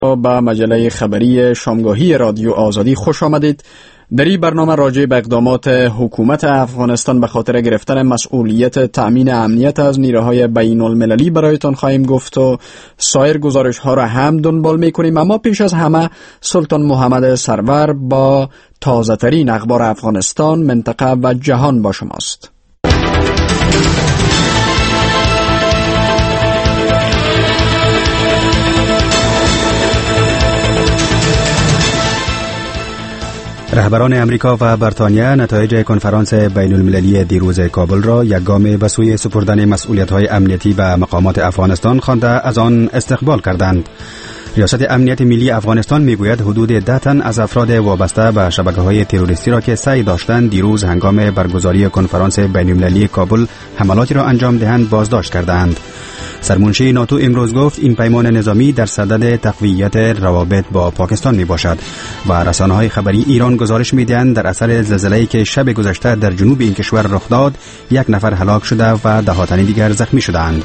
به مجله خبری شامگاهی رادیو آزادی خوش آمدید. در این برنامه راجع به اقدامات حکومت افغانستان به خاطر گرفتن مسئولیت تأمین امنیت از نیروهای بین المللی برایتان خواهیم گفت و سایر گزارش ها را هم دنبال میکنیم. اما پیش از همه سلطان محمد سرور با تازه ترین اخبار افغانستان، منطقه و جهان با شماست. رهبران امریکا و بریتانیا نتایج کنفرانس بین المللی دیروز کابل را یک گام به سوی سپردن مسئولیت‌های امنیتی به مقامات افغانستان خوانده از آن استقبال کردند. ریاست امنیت ملی افغانستان میگوید حدود 10 تن از افراد وابسته به شبکه‌های تروریستی را که سعی داشتند دیروز هنگام برگزاری کنفرانس بین المللی کابل حملاتی را انجام دهند بازداشت کردند. سرمنشی ناتو امروز گفت این پیمان نظامی در صدد تقویت روابط با پاکستان می باشد و رسانه‌های خبری ایران گزارش می‌دهند در اثر زلزله‌ای که شب گذشته در جنوب این کشور رخ داد 1 نفر هلاک شده و 10 تن دیگر زخمی شدند.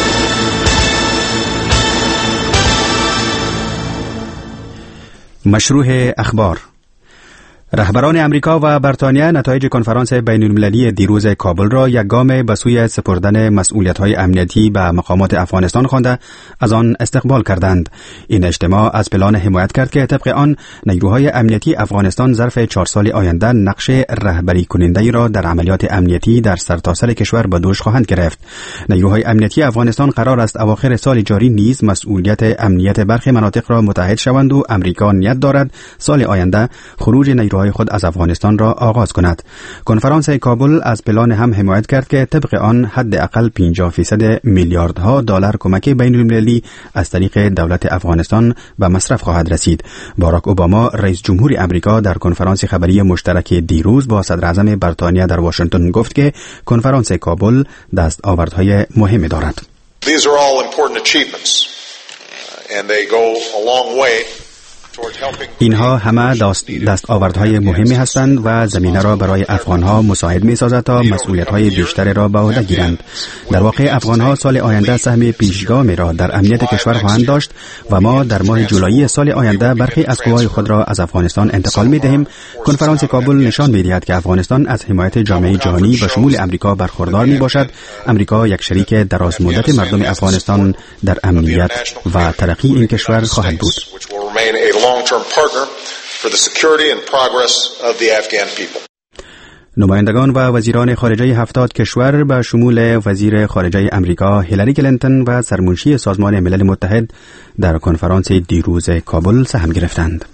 مشروع اخبار. رهبران امریکا و بریتانیا نتایج کنفرانس بین المللی دیروز کابل را یک گام به سوی سپردن مسئولیت‌های امنیتی به مقامات افغانستان خوانده از آن استقبال کردند. این اجتماع از پلان حمایت کرد که طبق آن نیروهای امنیتی افغانستان ظرف 4 سال آینده نقش رهبری کننده را در عملیات امنیتی در سرتاسر کشور به دوش خواهند گرفت. نیروهای امنیتی افغانستان قرار است اواخر سال جاری نیز مسئولیت امنیت برخی مناطق را متحد شوند و امریکا نیت دارد سال آینده خروج نیروهای خود از افغانستان را آغاز کند. کنفرانس کابل از پلان هم حمایت کرد که طبق آن حداقل 50% میلیاردها دلار کمک بین المللی از طریق دولت افغانستان به مصرف خواهد رسید. باراک اوباما رئیس جمهور امریکا در کنفرانس خبری مشترک دیروز با صدر اعظم بریتانیا در واشنگتن گفت که کنفرانس کابل دستاوردهای مهمی دارد. These are all important achievements and they go a long way. اینها همه دستاوردهای مهمی هستند و زمینه را برای افغانها مساعد می سازد تا مسئولیت‌های بیشتری را به عهده گیرند. در واقع افغانها سال آینده سهم پیشگامی را در امنیت کشور خواهند داشت و ما در ماه جولای سال آینده برخی از قوای خود را از افغانستان انتقال می دهیم. کنفرانس کابل نشان می دهد که افغانستان از حمایت جامعه جهانی به شمول امریکا برخوردار می باشد. امریکا یک شریک دراز مدت مردم افغانستان در امنیت و ترقی این کشور خواهد بود. long-term partner for the security and progress of the Afghan people. نمایندگان و وزیران خارجه 70 کشور به شمول وزیر خارجه امریکا هیلاری کلینتون و سرمنشی سازمان ملل متحد در کنفرانس دیروز کابل سهم گرفتند.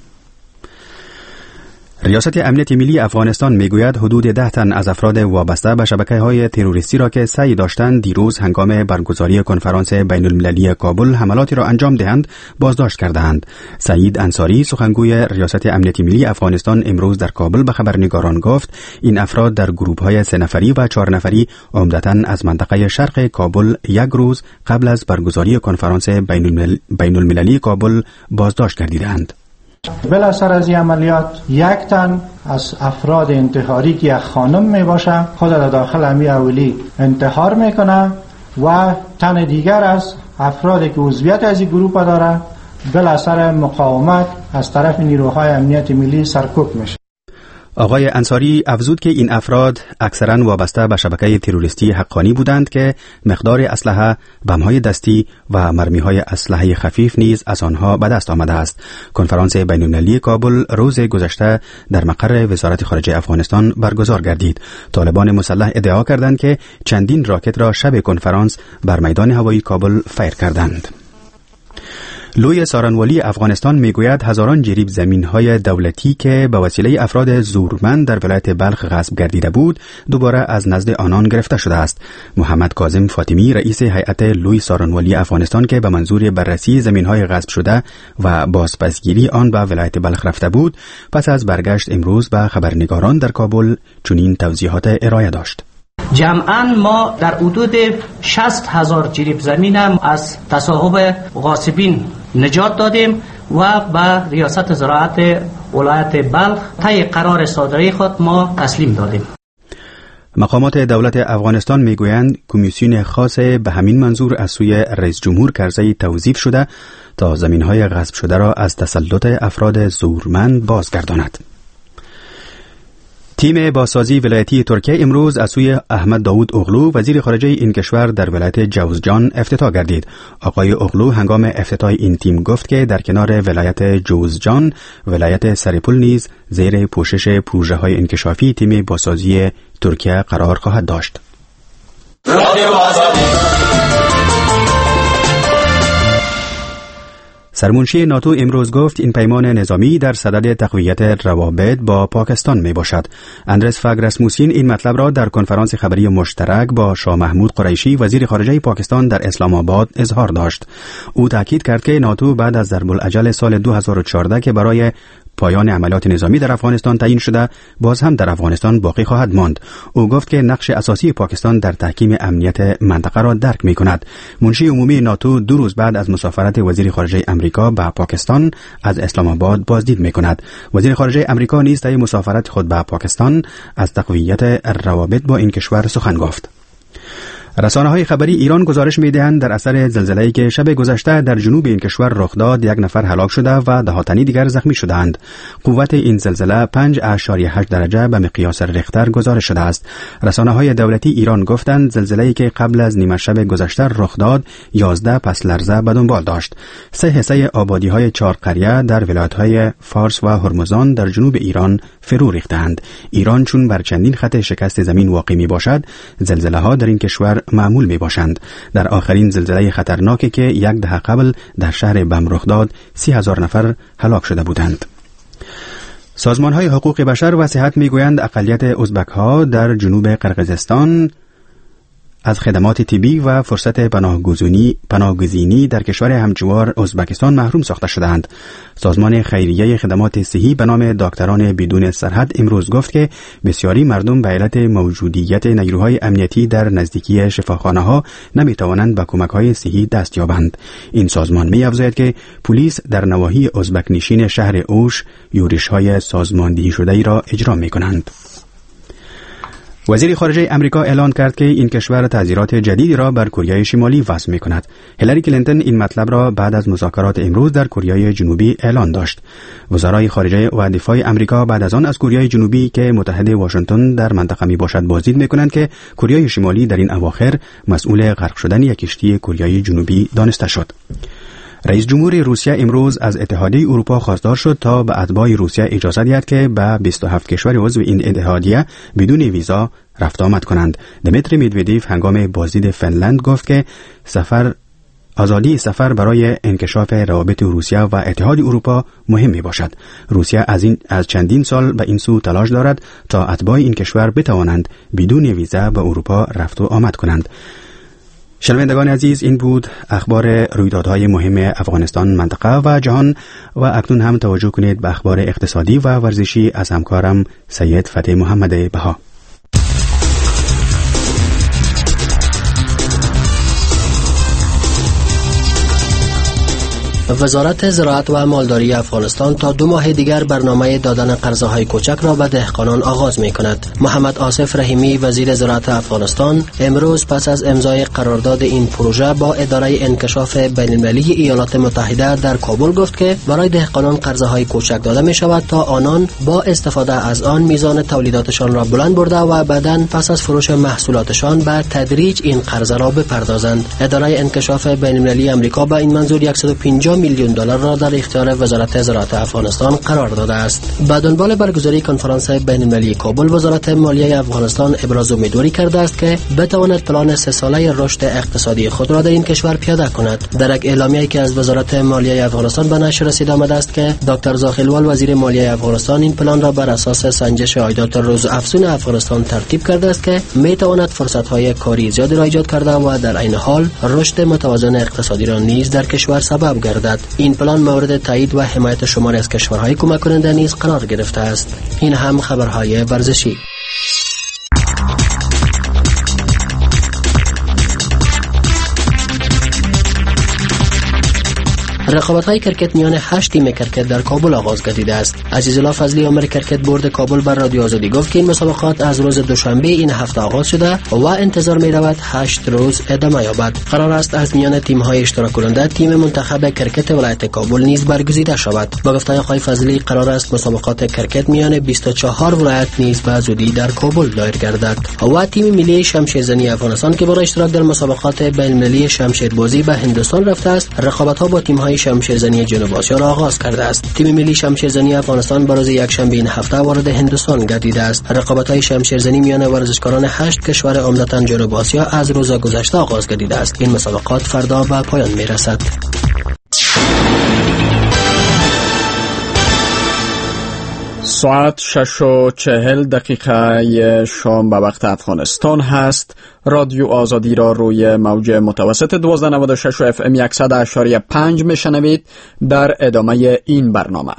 ریاست امنیت ملی افغانستان میگوید حدود 10 تن از افراد وابسته به شبکه‌های تروریستی را که سعی داشتند دیروز هنگام برگزاری کنفرانس بین المللی کابل حملاتی را انجام دهند بازداشت کردند. سعید انصاری سخنگوی ریاست امنیت ملی افغانستان امروز در کابل به خبرنگاران گفت این افراد در گروه‌های 3 نفری و 4 نفری عمدتاً از منطقه شرق کابل یک روز قبل از برگزاری کنفرانس بین المللی کابل بازداشت گردیدند. بالاخره از این عملیات 1 تن از افراد انتحاری که یک خانم می باشه خود در داخل امی اولی انتحار میکنه و تن دیگر از افرادی که عضویت از این گروه داره بالاخره مقاومت از طرف نیروهای امنیت ملی سرکوب میشه. آقای انصاری افزود که این افراد اکثراً وابسته به شبکه تروریستی حقانی بودند که مقدار اسلحه، بم‌های دستی و مرمی‌های اسلحه خفیف نیز از آنها به دست آمده است. کنفرانس بین‌المللی کابل روز گذشته در مقر وزارت خارجه افغانستان برگزار گردید. طالبان مسلح ادعا کردند که چندین راکت را شب کنفرانس بر میدان هوایی کابل فیر کردند. لوی سارنوالی افغانستان میگوید هزاران جریب زمین‌های دولتی که به وسیله افراد زورمند در ولایت بلخ غصب گردیده بود دوباره از نزد آنان گرفته شده است. محمد کاظم فاطمی رئیس هیئت لوی سارنوالی افغانستان که به منظور بررسی زمین‌های غصب شده و بازپسگیری آن به ولایت بلخ رفته بود پس از برگشت امروز به خبرنگاران در کابل چنین توضیحات ارائه داشت. جمعاً ما در حدود 60,000 جریب زمین هم از تصاحب غاصبین نجات دادیم و به ریاست زراعت ولایت بلخ طی قرار صادره خود ما تسلیم دادیم. مقامات دولت افغانستان میگویند کمیسیون خاص به همین منظور از سوی رئیس جمهور کرزی توظیف شده تا زمینهای غصب شده را از تسلط افراد زورمند بازگرداند. تیم بازسازی ولایتی ترکیه امروز از سوی احمد داوود اوغلو وزیر خارجه این کشور در ولایت جوزجان افتتاح گردید. آقای اوغلو هنگام افتتاح این تیم گفت که در کنار ولایت جوزجان ولایت سرپل نیز زیر پوشش پروژه‌های انکشافی تیم بازسازی ترکیه قرار خواهد داشت. سرمنشی ناتو امروز گفت این پیمان نظامی در صدد تقویت روابط با پاکستان می باشد. اندرس فاگ رسموسین این مطلب را در کنفرانس خبری مشترک با شاه محمود قریشی وزیر خارجه پاکستان در اسلام آباد اظهار داشت. او تاکید کرد که ناتو بعد از ضرب الاجل سال 2014 که برای پایان عملیات نظامی در افغانستان تعیین شده باز هم در افغانستان باقی خواهد ماند. او گفت که نقش اساسی پاکستان در تحکیم امنیت منطقه را درک می کند. منشی عمومی ناتو 2 روز بعد از مسافرت وزیر خارجه امریکا به پاکستان از اسلام آباد بازدید می کند. وزیر خارجه امریکا نیز طی مسافرت خود به پاکستان از تقویت روابط با این کشور سخن گفت. رسانه‌های خبری ایران گزارش می‌دهند در اثر زلزله‌ای که شب گذشته در جنوب این کشور رخ داد 1 نفر هلاک شده و 10 تنی دیگر زخمی شدند. قوت این زلزله 5.8 درجه به مقیاس ریختر گزارش شده است. رسانه‌های دولتی ایران گفتند زلزله‌ای که قبل از نیمه شب گذشته رخ داد 11 پس لرزه به دنبال داشت. 3 حصه آبادی‌های 4 قریه در ولایت‌های فارس و هرمزان در جنوب ایران فرو ریختند. ایران چون بر چندین خط شکست زمین واقع می‌باشد، زلزله‌ها در این کشور معمول می باشند. در آخرین زلزله خطرناکی که 1 دهه قبل در شهر بم رخ داد 30,000 نفر هلاک شده بودند. سازمان‌های حقوق بشر و صحت می‌گویند اقلیت ازبک‌ها در جنوب قرقیزستان از خدمات طبی و فرصت پناهگزینی در کشور همجوار ازبکستان محروم ساخته شدند. سازمان خیریه خدمات صحی به نام دکتران بدون سرحد امروز گفت که بسیاری مردم به علت موجودیت نیروهای امنیتی در نزدیکی شفاخانه‌ها نمی‌توانند به کمک‌های صحی دست یابند. این سازمان می‌افزاید که پلیس در نواحی ازبک نشین شهر اوش یورش‌های سازماندهی شده‌ای را اجرا می‌کنند. وزیر خارجه امریکا اعلان کرد که این کشور تعزیرات جدیدی را بر کره شمالی وضع می‌کند. هیلاری کلینتون این مطلب را بعد از مذاکرات امروز در کره جنوبی اعلان داشت. وزرای خارجه و دفاع امریکا بعد از آن از کره جنوبی که متحد واشنگتن در منطقه میباشد بازدید می‌کنند که کره شمالی در این اواخر مسئول غرق شدن یک کشتی کره جنوبی دانسته شد. رئیس جمهور روسیه امروز از اتحادیه اروپا خواستار شد تا به اتباع روسیه اجازه دهد که به 27 کشور عضو این اتحادیه بدون ویزا رفت آمد کنند. دمیتری مدودیف هنگام بازدید فنلند گفت که آزادی سفر برای انکشاف روابط روسیه و اتحاد اروپا مهم می باشد. روسیه از چندین سال به این سو تلاش دارد تا اتباع این کشور بتوانند بدون ویزا به اروپا رفت و آمد کنند. شنوندگان عزیز، این بود اخبار رویدادهای مهم افغانستان، منطقه و جهان و اکنون هم توجه کنید به اخبار اقتصادی و ورزشی از همکارم سید فتح محمد بها. وزارت زراعت و مالداری افغانستان تا 2 ماه دیگر برنامه دادن قرضه‌های کوچک را به دهقانان آغاز می‌کند. محمد آصف رحیمی وزیر زراعت افغانستان امروز پس از امضای قرارداد این پروژه با اداره انکشاف بین‌المللی ایالات متحده در کابل گفت که برای دهقانان قرضه‌های کوچک داده می‌شود تا آنان با استفاده از آن میزان تولیداتشان را بلند برده و بعداً پس از فروش محصولاتشان به تدریج این قرضه را بپردازند. اداره انکشاف بین‌المللی آمریکا با این منظور 150 میلیون دلار را در اختیار وزارت زراعت افغانستان قرار داده است. به دنبال برگزاری کنفرانس بین‌المللی کابل، وزارت مالیه افغانستان ابراز امیدواری کرده است که بتواند پلان 3 ساله رشد اقتصادی خود را در این کشور پیاده کند. در یک اعلامیه‌ای که از وزارت مالیه افغانستان به نشر رسید آمده است که دکتر زاخیلوال وزیر مالیه افغانستان این پلان را بر اساس سنجش عایدات روزافزون افغانستان ترتیب کرده است که میتواند فرصت‌های کاری زیادی را ایجاد کرده و در عین حال رشد متوازن اقتصادی را نیز در کشور سبب گردد. این پلان مورد تایید و حمایت شماری از کشورهای کمک کننده نیز قرار گرفته است. این هم خبرهای ورزشی. رقابت‌های کرکت میان 8 تیم کرکت در کابل آغاز گردیده است. عزیزالله فضلی عامر کرکت بورد کابل بر رادیو آزادی گفت که این مسابقات از روز دوشنبه این هفته آغاز شده و انتظار می‌رود 8 روز ادامه یابد. قرار است از میان تیم‌های اشتراک کننده تیم منتخب کرکت ولایت کابل نیز برگزیده شود. با گفته آقای فضلی قرار است مسابقات کرکت میان 24 ولایت نیز به زودی در کابل دایر گردد. و تیم ملی شمشیرزنی افغانستان که برای اشتراک در مسابقات بین‌المللی شمشیربازی به هندوستان رفته است، رقابت‌ها با تیم‌های شمشیرزنی جنوب آسیا را آغاز کرده است. تیم ملی شمشیرزنی افغانستان بر روز یکشنبه این هفته وارد هندوستان گردیده است. رقابت‌های شمشیرزنی میان ورزشکاران 8 کشور عمدتاً جنوب آسیا از روز گذشته آغاز گردیده است. این مسابقات فردا به پایان می‌رسد. ساعت 6:40 شام به وقت افغانستان هست. رادیو آزادی را روی موج متوسط 1296 FM 100.5 میشنوید. در ادامه این برنامه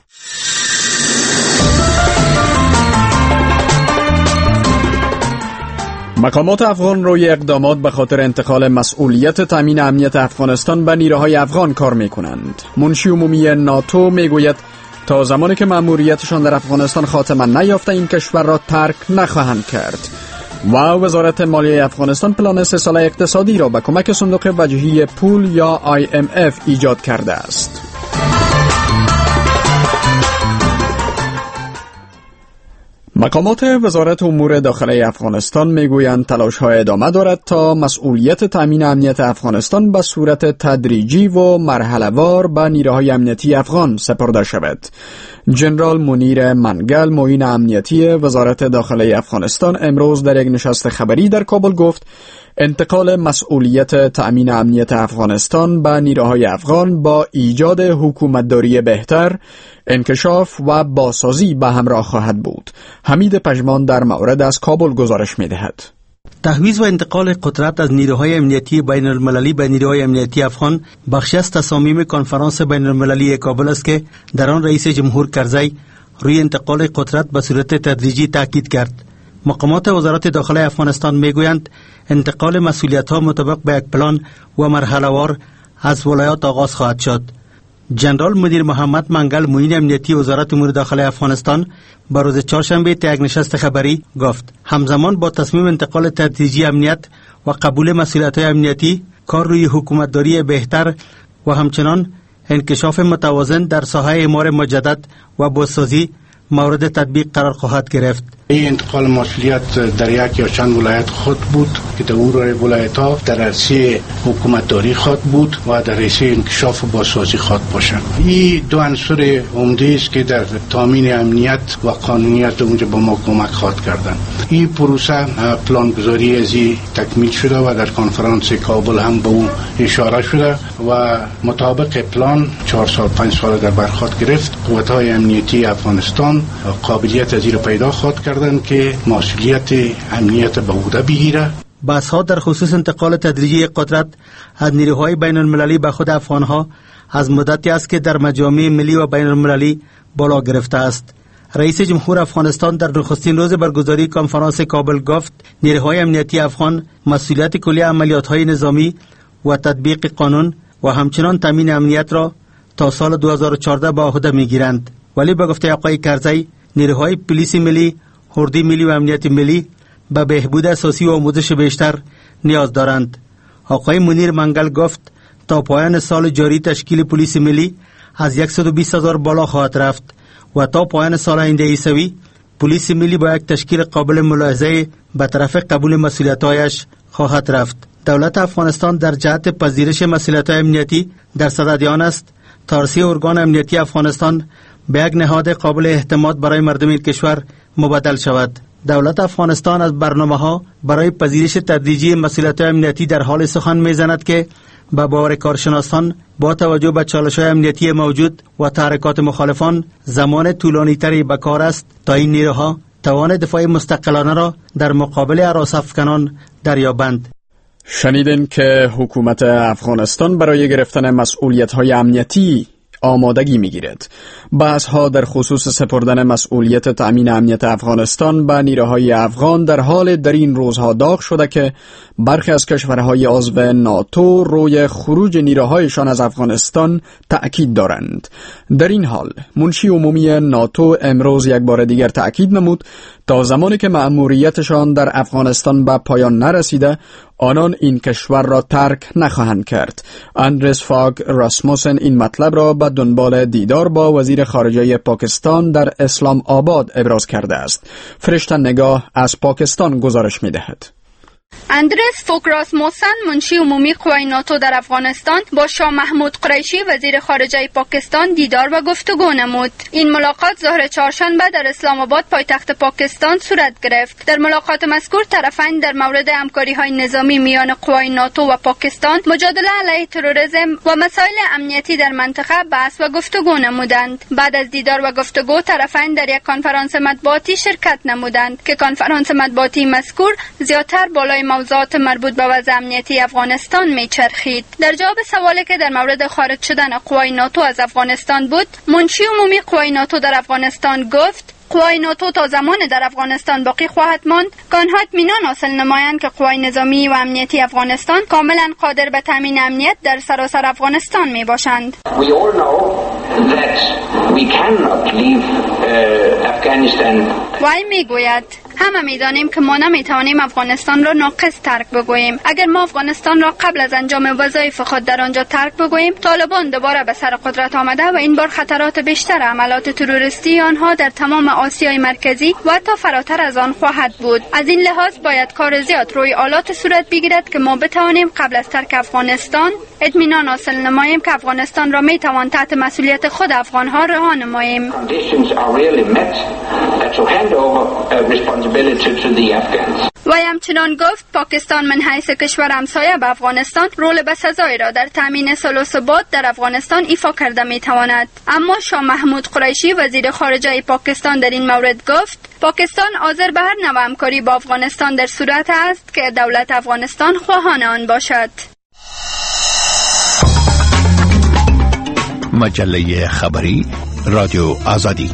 مقامات افغان روی اقدامات به خاطر انتقال مسئولیت تامین امنیت افغانستان به نیروهای افغان کار میکنند. منشی عمومی ناتو میگوید تا زمانی که مأموریتشان در افغانستان خاتمه نیافته این کشور را ترک نخواهند کرد. و وزارت مالیه افغانستان پلان 3 ساله اقتصادی را به کمک صندوق وجهی پول یا IMF ایجاد کرده است. مقامات وزارت امور داخلی افغانستان میگویند تلاش‌ها ادامه دارد تا مسئولیت تأمین امنیت افغانستان به صورت تدریجی و مرحله‌وار به نیروهای امنیتی افغان سپرده شود. جنرال منیر منگل معین امنیتی وزارت داخلی افغانستان امروز در یک نشست خبری در کابل گفت انتقال مسئولیت تأمین امنیت افغانستان به نیروهای افغان با ایجاد حکومتداری بهتر، انکشاف و بازسازی به همراه خواهد بود. حمید پژمان در مورد از کابل گزارش می‌دهد. تحویز و انتقال قدرت از نیروهای امنیتی بین المللی به نیروهای امنیتی افغان بخشی از تصامیم کنفرانس بین المللی کابل است که در آن رئیس جمهور کرزی روی انتقال قدرت به صورت تدریجی تاکید کرد. مقامات وزارت داخلی افغانستان میگویند انتقال مسئولیت‌ها مطابق به یک پلان و مرحله‌وار از ولایات آغاز خواهد شد. جنرال مدیر محمد منگل معین امنیتی وزارت امور داخلی افغانستان بر روز چهارشنبه در یک نشست خبری گفت همزمان با تصمیم انتقال تدریجی امنیت و قبول مسئولیت‌های امنیتی، کار روی حکومتداری بهتر و همچنان انکشاف متوازن در ساحه اعمار مجدد و بازسازی مورد تطبیق قرار خواهد گرفت. این انتقال مسئولیت در یک یا چند ولایت خود بود که در اون ولایت‌ها در عرصه حکومتداری خود بود و در عرصه انکشاف و بازسازی خود باشند. این دو عنصر عمده است که در تامین امنیت و قانونیت اونجا با ما کمک خواهد کردند. این پروسه پلانگذاری ازی تکمیل شده و در کنفرانس کابل هم به اون اشاره شده و مطابق پلان 4 سال 5 سال در بر خود گرفت. قوت‌های امنیتی افغانستان قابلیت ازی را پیدا خواهد کرد که مسئولیت امنیت به عهده بگیره. بحث‌ها در خصوص انتقال تدریجی قدرت از نیروهای بین المللی به خود افغان‌ها از مدتی است که در مجامع ملی و بین المللی بالا گرفته است. رئیس جمهور افغانستان در نخستین روز برگزاری کنفرانس کابل گفت نیروهای امنیتی افغان مسئولیت کلی عملیات‌های نظامی و تطبیق قانون و همچنان تامین امنیت را تا سال 2014 به عهده می‌گیرند. ولی به گفته آقای کرزی نیروهای پلیس ملی، اردوی ملی و امنیت ملی به بهبود اساسی و آموزش بیشتر نیاز دارند. آقای منیر منگل گفت تا پایان سال جاری تشکیل پلیس ملی از 120,000 بالا خواهد رفت و تا پایان سال آینده عیسوی پلیس ملی با یک تشکیل قابل ملاحظه به طرف قبول مسئولیت‌هایش خواهد رفت. دولت افغانستان در جهت پذیرش مسئولیت‌های امنیتی در صدد آن است تا رأس ارگان امنیتی افغانستان به یک نهاد قابل اعتماد برای مردم این کشور مبادل شود. دولت افغانستان از برنامه‌ها برای پذیرش تدریجی مسئولیت‌های امنیتی در حال سخن می‌زند که به باور کارشناسان با توجه به چالش‌های امنیتی موجود و تحرکات مخالفان زمان طولانی‌تری به کار است تا این نیروها توان دفاع مستقلانه را در مقابل هراس‌افکنان دریابند. شنیدین که حکومت افغانستان برای گرفتن مسئولیت‌های امنیتی آمادگی می‌گیرد. بحث‌ها در خصوص سپردن مسئولیت تأمین امنیت افغانستان به نیروهای افغان در این روزها داغ شده که برخی از کشورهای عضو ناتو روی خروج نیروهایشان از افغانستان تأکید دارند. در این حال منشی عمومی ناتو امروز یک بار دیگر تأکید نمود تا زمانی که مأموریتشان در افغانستان به پایان نرسیده آنان این کشور را ترک نخواهند کرد. اندرس فاگ راسموسن این مطلب را به دنبال دیدار با وزیر خارجه پاکستان در اسلام آباد ابراز کرده است. فرشته نگاه از پاکستان گزارش می‌دهد. اندرس فوگ راسموسن منشی عمومی قوای ناتو در افغانستان با شاه محمود قریشی وزیر خارجه پاکستان دیدار و گفتگو نمود. این ملاقات ظهر چهارشنبه در اسلام آباد پایتخت پاکستان صورت گرفت. در ملاقات مذکور طرفین در مورد همکاری‌های نظامی میان قوای ناتو و پاکستان، مجادله علیه تروریسم و مسائل امنیتی در منطقه بحث و گفتگو نمودند. بعد از دیدار و گفتگو طرفین در یک کنفرانس مطبوعاتی شرکت نمودند که کنفرانس مطبوعاتی مذکور زیادتر بالای موضوعات مربوط به وضع امنیتی افغانستان میچرخید. در جواب سوالی که در مورد خارج شدن قوای ناتو از افغانستان بود، منشی عمومی قوای ناتو در افغانستان گفت قوای ناتو تا زمان در افغانستان باقی خواهد ماند که آنها اطمینان حاصل نمایند که قوای نظامی و امنیتی افغانستان کاملا قادر به تامین امنیت در سراسر افغانستان می باشند. وی می گوید همه می دانیم که ما نمی توانیم افغانستان را ناقص ترک بگوییم. اگر ما افغانستان را قبل از انجام وظایف خود در آنجا ترک بگوییم، طالبان دوباره به سر قدرت آمده و این بار خطرات بیشتر عملیات تروریستی آنها در تمام آسیای مرکزی و حتی فراتر از آن خواهد بود. از این لحاظ باید کار زیاد روی آلات صورت بگیرد که ما بتوانیم قبل از ترک افغانستان اطمینان حاصل نماییم که افغانستان را می توان تحت مسئولیت خود افغانها رها نماییم. و همچنان گفت پاکستان من حیث کشور همسایه به افغانستان رول بسزایی را در تامین صلح و ثبات در افغانستان ایفا کرده می تواند. اما شاه محمود قریشی وزیر خارجه پاکستان در این مورد گفت پاکستان حاضر به هر نوع همکاری با افغانستان در صورت است که دولت افغانستان خواهان آن باشد. مجله خبری رادیو آزادی.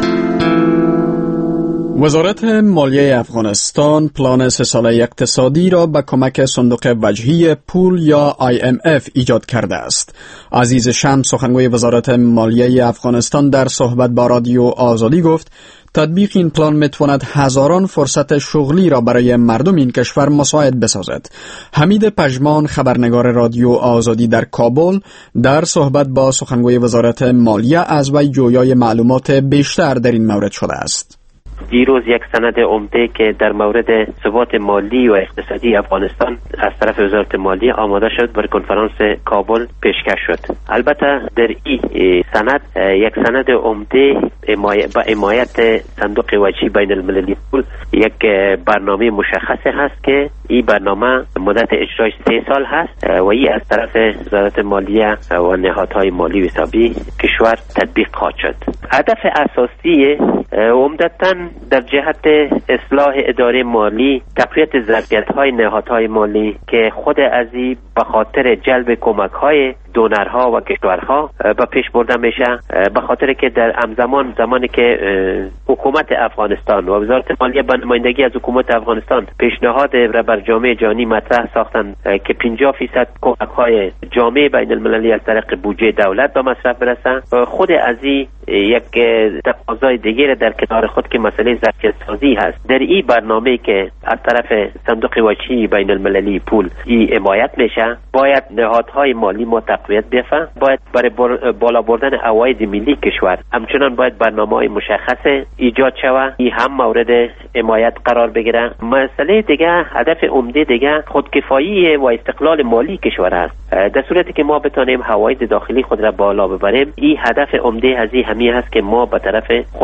وزارت مالیه افغانستان پلان 3 ساله اقتصادی را به کمک صندوق وجهی پول یا IMF ایجاد کرده است. عزیز شمس سخنگوی وزارت مالیه افغانستان در صحبت با رادیو آزادی گفت تطبیق این پلان میتواند هزاران فرصت شغلی را برای مردم این کشور مساعد بسازد. حمید پژمان خبرنگار رادیو آزادی در کابل در صحبت با سخنگوی وزارت مالیه از وی جویای معلومات بیشتر در این مورد شده است. دیروز یک سند عمده که در مورد ثبات مالی و اقتصادی افغانستان از طرف وزارت مالیه آماده شد بر کنفرانس کابل پیشکش شد. البته در این سند یک سند عمده با حمایت صندوق وجهی بین المللی پول یک برنامه مشخص هست که این برنامه مدت اجرایش 3 سال هست و این از طرف وزارت مالیه و نهادهای مالی و حسابی کشور تطبیق خواهد شد. هدف اساسی عمدتاً در جهت اصلاح اداره مالی، تقویت ظرفیت‌های نهادهای مالی که خود از این به خاطر جلب کمک‌های دونرها و کشورها به پیش برده میشه، به خاطر که در همزمان زمانی که حکومت افغانستان و وزارت مالیه به نمایندگی از حکومت افغانستان پیشنهاد را بر جامعه جهانی مطرح ساختند که 50% کمک‌های جامعه بین المللی از طریق بودجه دولت به مصرف برسه، خود از این یک تقاضای دیگر در کنار خود که مسئله ظرفیت سازی هست در این برنامه که از طرف صندوق وجهی بین المللی پول حمایت میشه، باید نهادهای مالی ما تقویت بیفته، باید برای بالا بردن عواید ملی کشور همچنان باید برنامه‌های مشخص ایجاد شود، این هم مورد حمایت قرار بگیره. مسئله دیگه، هدف عمده دیگه خودکفایی و استقلال مالی کشور است. در صورتی که ما بتونیم عواید داخلی خود را بالا ببریم، این هدف عمده از این همی هست که ما به طرف خودکفایی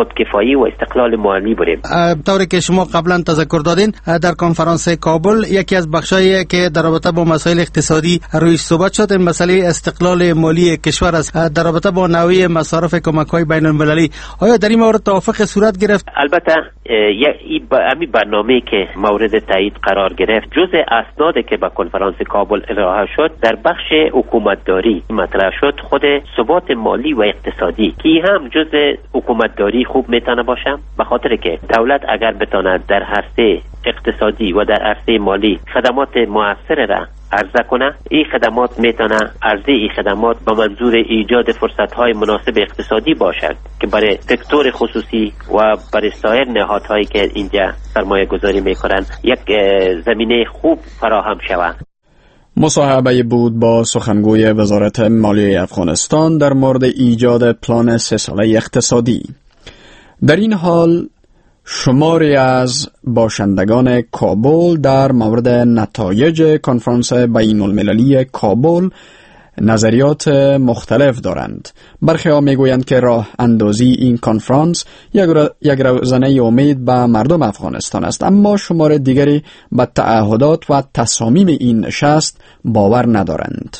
تنهایی و استقلال مالی بودیم. طوری که شما قبلا تذکر دادین، در کنفرانس کابل یکی از بخشایی که در رابطه با مسائل اقتصادی رویش صحبت شد این مسئله استقلال مالی کشور است. در رابطه با نوع مصارف کمک‌های بین‌المللی آیا در این مورد توافق صورت گرفت؟ البته این برنامه که مورد تایید قرار گرفت جزء اسنادی که به کنفرانس کابل ارائه شد در بخش حکومتداری مطرح شد. خود ثبات مالی و اقتصادی که هم جزء حکومتداری خوب میتونه باشه، به خاطر که دولت اگر بتونه در عرصه اقتصادی و در عرصه مالی خدمات موثر را عرضه کنه، این خدمات میتونه عرضه این خدمات به منظور ایجاد فرصت‌های مناسب اقتصادی باشد که برای سکتور خصوصی و برای سایر نهادهایی که اینجا سرمایه گذاری میکنن یک زمینه خوب فراهم شود. مصاحبه بود با سخنگوی وزارت مالیه افغانستان در مورد ایجاد پلان 3 ساله اقتصادی. در این حال شماری از باشندگان کابل در مورد نتایج کنفرانس بین المللی کابل نظریات مختلف دارند. برخی ها میگویند که راه اندازی این کنفرانس یک روزنه امید به مردم افغانستان است، اما شمار دیگری به تعهدات و تصامیم این نشست باور ندارند.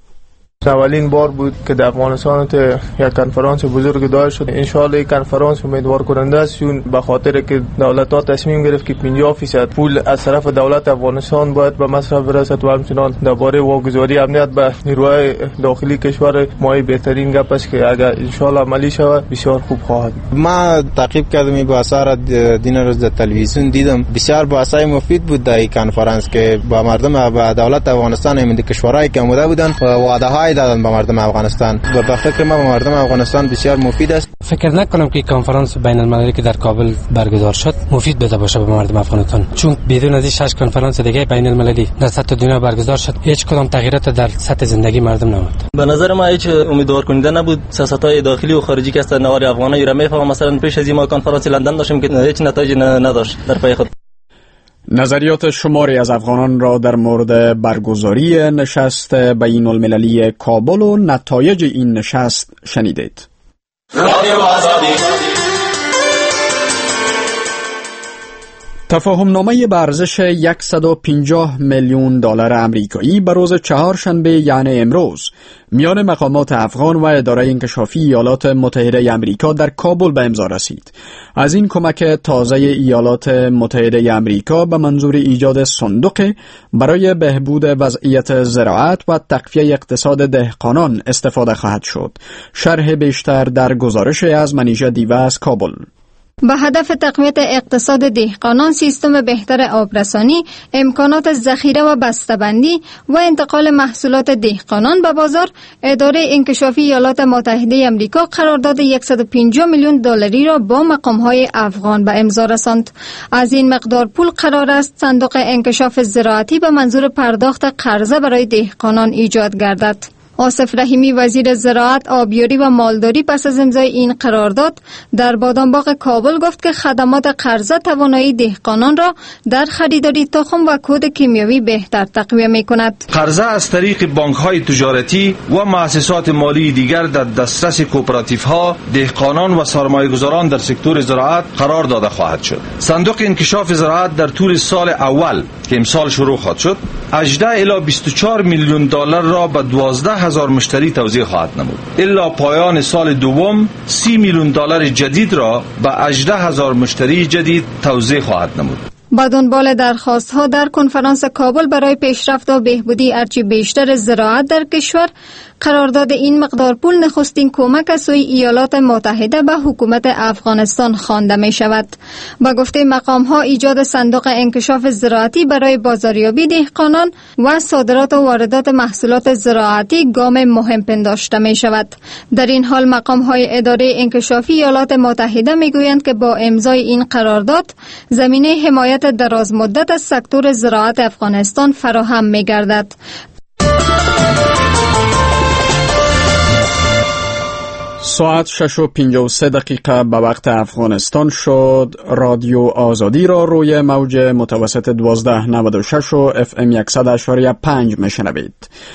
اولین بار بود که در افغانستان یک کنفرانس بزرگ داشت شد. ان شاء الله این کنفرانس امیدوار کننده است، چون به خاطر که دولت‌ها تصمیم گرفت که 50% پول از طرف دولت افغانستان باید به مصرف برسد و همچنان درباره واگذاری امنیت به نیروهای داخلی کشور ما بهترین گپ است که اگر ان شاء الله عملی شود بسیار خوب خواهد. ما تعقیب کردم این بحث‌ها دین روز در تلویزیون دیدم، بسیار بحث‌های مفید بود در این کنفرانس که با مردم و دولت افغانستان همین کشورهایی که اومده بودن و وعده‌های دادن به مردم افغانستان و به فکر ما به مردم افغانستان بسیار مفید است. فکر نکنم که کنفرانس بین المللی که در کابل برگزار شد مفید بده باشه به مردم افغانستان، چون بدون از این 6 کنفرانس دیگه بین المللی در سطح دنیا برگزار شد هیچ کدام تغییرات در سطح زندگی مردم نمود. به نظر ما هیچ امیدوار کننده نبود. سیاست‌های داخلی و خارجی که هستن نوار افغانایی را میفهمم. مثلا پیش از این ما کنفرانس لندن داشتیم که هیچ نتایجی نداشت در پای خود. نظریات شماری از افغانان را در مورد برگزاری نشست بین المللی کابل و نتایج این نشست شنیدید. تفاهمنامه به ارزش $150 میلیون امریکایی به روز چهارشنبه یعنی امروز میان مقامات افغان و اداره انکشافی ایالات متحده آمریکا در کابل به امضا رسید. از این کمک تازه ایالات متحده آمریکا به منظور ایجاد صندوق برای بهبود وضعیت زراعت و تقویت اقتصاد دهقانان استفاده خواهد شد. شرح بیشتر در گزارش از منیژه دیوه از کابل. به هدف تقویت اقتصاد دهقانان، سیستم بهتر آبرسانی، امکانات ذخیره و بسته‌بندی و انتقال محصولات دهقانان به بازار، اداره انکشافی ایالات متحده آمریکا قرارداد $150 میلیون را با مقام‌های افغان به امضا رساند. از این مقدار پول قرار است صندوق انکشاف زراعتی به منظور پرداخت قرضه برای دهقانان ایجاد گردد. آصف رحیمی وزیر زراعت، آبیاری و مالداری پس از امضای این قرارداد در بادامباغ کابل گفت که خدمات قرضه توانایی دهقانان را در خریداری تخم و کود کیمیاوی بهتر تقویت می‌کند. قرضه از طریق بانک‌های تجارتی و مؤسسات مالی دیگر در دسترس کوپراتیوها، دهقانان و سرمایه‌گذاران در سکتور زراعت قرار داده خواهد شد. صندوق انکشاف زراعت در طول سال اول که امسال شروع خواهد شد 18 الی $24 میلیون را به 12,000 مشتری توزیع خواهد نمود. الا پایان سال دوم 30 میلیون دلار جدید را به 18,000 مشتری جدید توزیع خواهد نمود. با دنبال درخواست‌ها در کنفرانس کابل برای پیشرفت و بهبودی ارچی بیشتر زراعت در کشور، قرارداد این مقدار پول نخستین کمک از سوی ایالات متحده به حکومت افغانستان خوانده می شود. با گفته مقام‌ها ایجاد صندوق انکشاف زراعتی برای بازاریابی دهقانان و صادرات و واردات محصولات زراعتی گام مهم پنداشته می شود. در این حال مقام‌های اداره انکشافی ایالات متحده می گویند که با امضای این قرارداد زمینه حمایت دراز مدت از سکتور زراعت افغانستان فراهم می گردد. ساعت 6:53 به وقت افغانستان شد. رادیو آزادی را روی موج متوسط 1296 و FM 100.5 میشنوید.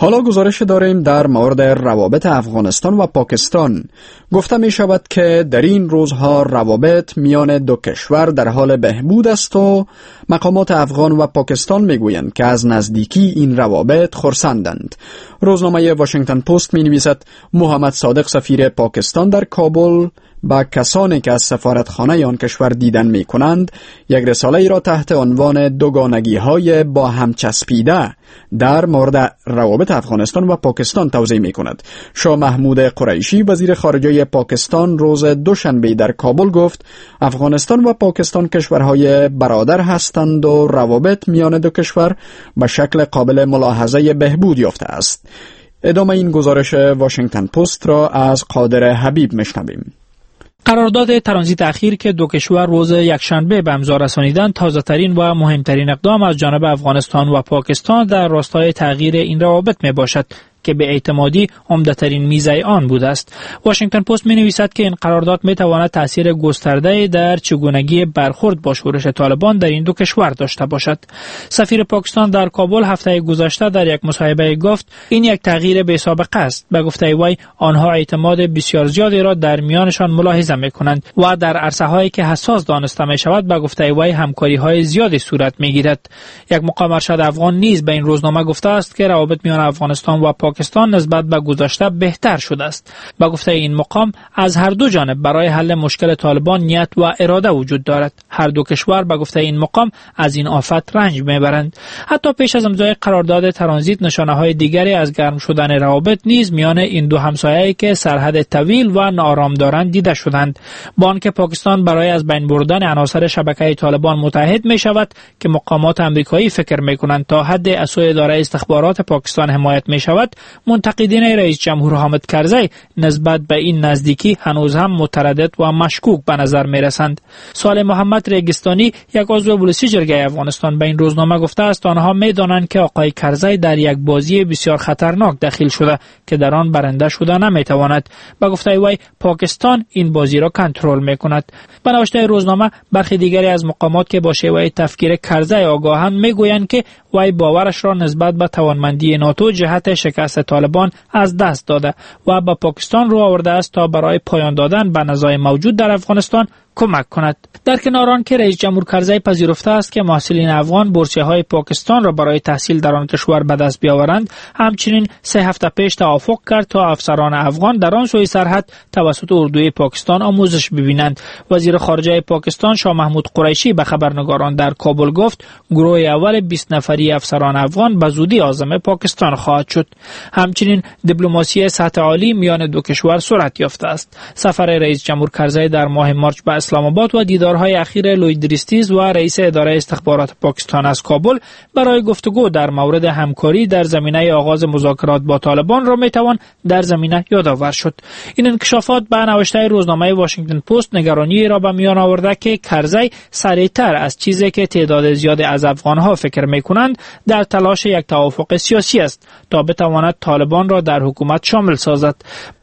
حالا گزارش داریم در مورد روابط افغانستان و پاکستان. گفته می شود که در این روزها روابط میان دو کشور در حال بهبود است و مقامات افغان و پاکستان می گویند که از نزدیکی این روابط خرسندند. روزنامه واشنگتن پست می نویسد محمد صادق سفیر پاکستان در کابل با کسانی که از سفارتخانه آن کشور دیدن می کنند یک رساله ای را تحت عنوان دوگانگی های با هم چسبیده در مورد روابط افغانستان و پاکستان توضیح می کند. شاه محمود قریشی وزیر خارجه پاکستان روز دوشنبه در کابل گفت افغانستان و پاکستان کشورهای برادر هستند و روابط میان دو کشور به شکل قابل ملاحظه بهبود یافته است. ادامه این گزارش واشنگتن پست را از قادر حبیب میشنویم. قرارداد ترانزیت اخیر که دو کشور روز یکشنبه به امضا رسانیدند تازه‌ترین و مهمترین اقدام از جانب افغانستان و پاکستان در راستای تغییر این روابط می باشد که به اعتمادی عمده‌ترین میزه آن بوده است. واشنگتن پست می‌نویسد که این قرارداد می‌تواند تأثیر گسترده در چگونگی برخورد با شورش طالبان در این دو کشور داشته باشد. سفیر پاکستان در کابل هفته گذشته در یک مصاحبه گفت این یک تغییر بی‌سابقه است. به گفته وی آنها اعتماد بسیار زیادی را در میانشان ملاحظه می‌کنند و در عرصه‌هایی که حساس دانسته می‌شود به گفته وی همکاری‌های زیادی صورت می‌گیرد. یک مقام ارشد افغان نیز به این روزنامه گفته است که روابط میان افغانستان و پاکستان نسبت به گذشته بهتر شده است. با گفته این مقام از هر دو جانب برای حل مشکل طالبان نیت و اراده وجود دارد. هر دو کشور با گفته این مقام از این آفت رنج میبرند. حتی پیش از امضای قرارداد ترانزیت نشانه‌های دیگری از گرم شدن روابط نیز میان این دو همسایه‌ای که سرحد طویل و ناآرام دارند دیده شدند. با آنکه پاکستان برای از بین بردن عناصر شبکه طالبان متحد میشود که مقامات آمریکایی فکر میکنند تا حد از سوی اداره استخبارات پاکستان حمایت میشود، منتقدین رئیس جمهور حامد کرزی نسبت به این نزدیکی هنوز هم متردد و مشکوک به نظر می رسند. صالح محمد رگستانی یک عضو بولسی جرگه افغانستان به این روزنامه گفته است آنها می دانند که آقای کرزی در یک بازی بسیار خطرناک دخیل شده که در آن برنده شده نمی تواند. به گفته وی پاکستان این بازی را کنترل می کند. به نوشته روزنامه برخی دیگری از مقامات که با شیوه تفکیر کرزی آگاهند می گویند که وی باورش را نسبت به توانمندی ناتو جهت شکست طالبان از دست داده و به پاکستان رو آورده است تا برای پایان دادن به نزاع موجود در افغانستان کمک کند. در کنار آن که رئیس جمهور کرزی پذیرفته است که محصلین افغان بورسیه‌های پاکستان را برای تحصیل در آن کشور به دست بیاورند، همچنین 3 هفته پیش توافق کرد تا افسران افغان در آن سوی سرحد توسط اردوی پاکستان آموزش ببینند. وزیر خارجه پاکستان شاه محمود قریشی به خبرنگاران در کابل گفت گروه اول 20 نفری افسران افغان به زودی عازم پاکستان خواهد شد. همچنین دیپلماسی سطح عالی میان دو کشور صورت یافته است. سفر رئیس جمهور کرزی در ماه مارچ به اسلام آباد و دیدارهای اخیر لوید دریستیز و رئیس اداره استخبارات پاکستان از کابل برای گفتگو در مورد همکاری در زمینه آغاز مذاکرات با طالبان را میتوان در زمینه یادآور شد. این انکشافات به نوشته روزنامه واشنگتن پست نگرانی را به میان آورده که کرزی سریعتر از چیزی که تعداد زیادی از افغانها فکر میکنند در تلاش یک توافق سیاسی است تا بتواند طالبان را در حکومت شامل سازد.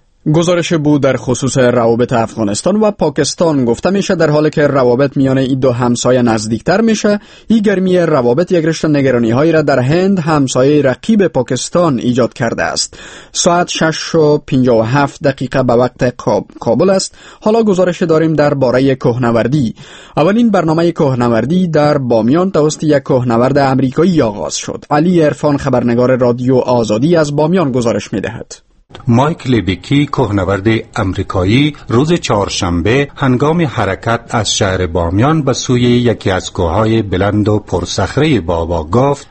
گزارش بود در خصوص روابط افغانستان و پاکستان. گفته میشه در حالی که روابط میان این دو همسایه نزدیکتر میشه، این گرمی روابط یک رشته نگرانی هایی را در هند همسایه رقیب پاکستان ایجاد کرده است. ساعت 6:57 به وقت کابل است. حالا گزارش داریم در باره کوهنوردی. اولین برنامه کوهنوردی در بامیان توسط یک کوهنورد امریکایی آغاز شد. علی عرفان خبرنگار رادیو آزادی از بامیان گزارش میدهد. مایک لیبیکی کوهنورد امریکایی روز چهارشنبه هنگام حرکت از شهر بامیان به سوی یکی از کوههای بلند و پرصخره بابا گفت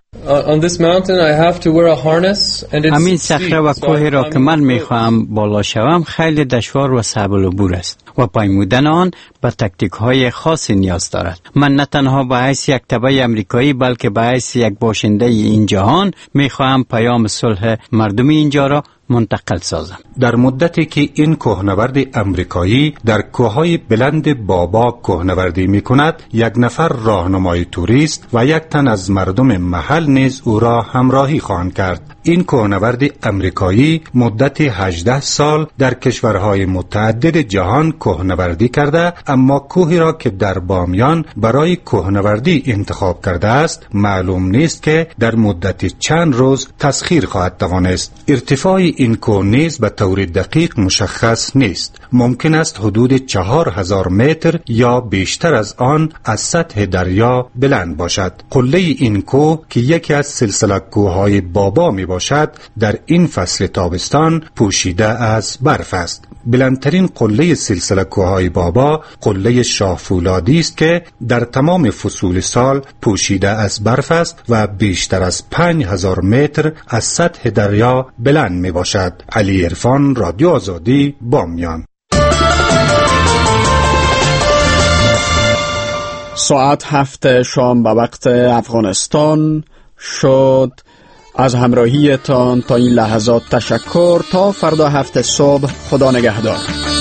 همین صخره و کوهی را که من میخواهم بالا شوم خیلی دشوار و صعب العبور است و پیمودن آن به تکتیک های خاصی نیاز دارد. من نه تنها به حیث یک تبع امریکایی بلکه به حیث یک باشنده این جهان میخواهم پیام صلح مردم اینجا را منتقل سازم. در مدتی که این کوهنورد امریکایی در کوههای بلند بابا کوهنوردی میکند، یک نفر راهنمای توریست و یک تن از مردم محل نیز او را همراهی خواهند کرد. این کوهنورد امریکایی مدت 18 سال در کشورهای متعدد جهان کوهنوردی کرده، اما کوهی را که در بامیان برای کوهنوردی انتخاب کرده است معلوم نیست که در مدت چند روز تسخیر خواهد توانست. ارتفاع این کوه نیز به طور دقیق مشخص نیست. ممکن است حدود 4000 متر یا بیشتر از آن از سطح دریا بلند باشد. قله این کوه که یکی از سلسله کوههای بابا می باشد، در این فصل تابستان پوشیده از برف است. بلندترین قله سلسله کوههای بابا قله شاه فولادی است که در تمام فصول سال پوشیده از برف است و بیشتر از 5000 متر از سطح دریا بلند می باشد. علی عرفان، رادیو آزادی، بامیان. ساعت 7 شام به وقت افغانستان شد. از همراهیتان تا این لحظات تشکر. تا فردا 7 صبح، خدا نگهدار.